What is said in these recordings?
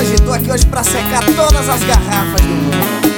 hoje, tô aqui hoje pra secar todas as garrafas do mundo.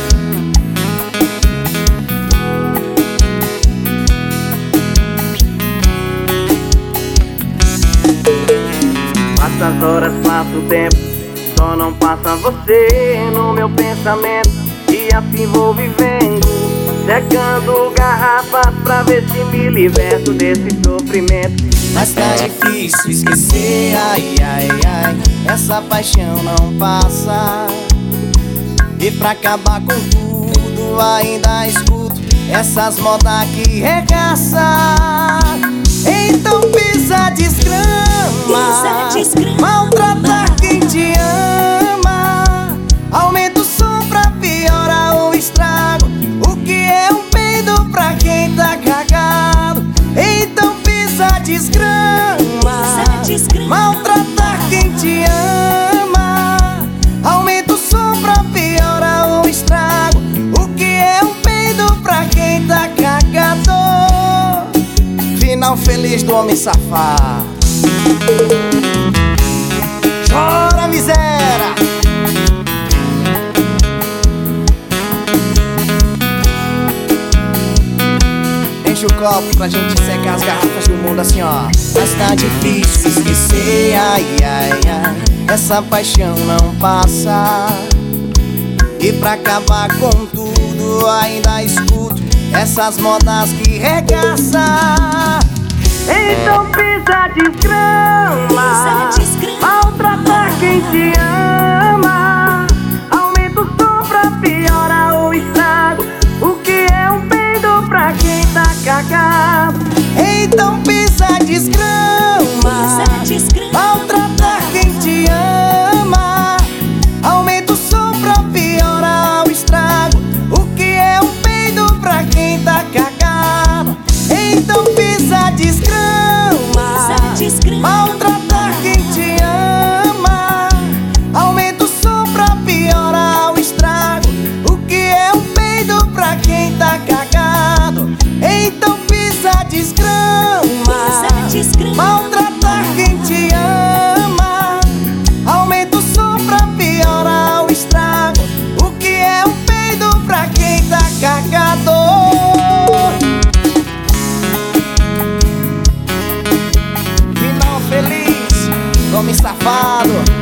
Passa as horas, passa o tempo, só não passa você no meu pensamento. E assim vou vivendo, secando garrafas pra ver se me liberto desse sofrimento. Mas tá difícil esquecer, ai, ai, ai, essa paixão não passa. E pra acabar com tudo ainda escuto essas modas que regaça. Então pisa, desgrama, maltrata quem te ama. Aumenta o som pra piorar o estrago. O que é um peido pra quem tá cagado? Então pisa, desgrama, maltrata quem te ama. Aumenta o som pra piorar o estrago. O que é um peido pra quem tá cagado? Final feliz do homem safado. Chora, miséria! Enche o copo pra gente secar as garrafas do mundo assim, ó. Mas tá difícil esquecer, ai, ai, ai, essa paixão não passa. E pra acabar com tudo ainda escuto essas modas que regaça. Então pisa, desgrama, maltrata quem te ama. Aumenta o som pra piorar o estrago. O que é um peido pra quem tá cagado? Então pisa, desgrama, maltrata quem te ama. Aumenta o som pra piorar o estrago. O que é um peido pra quem tá cagado? Então pisa, desgrama, maltrata quem te ama. Aumenta o som pra piorar o estrago. O que é um peido pra quem tá cagado? Então pisa, desgrama, maltrata quem te ama. Aumenta o som pra piorar o estrago. O que é um peido pra quem tá cagado? Final feliz, homem safado.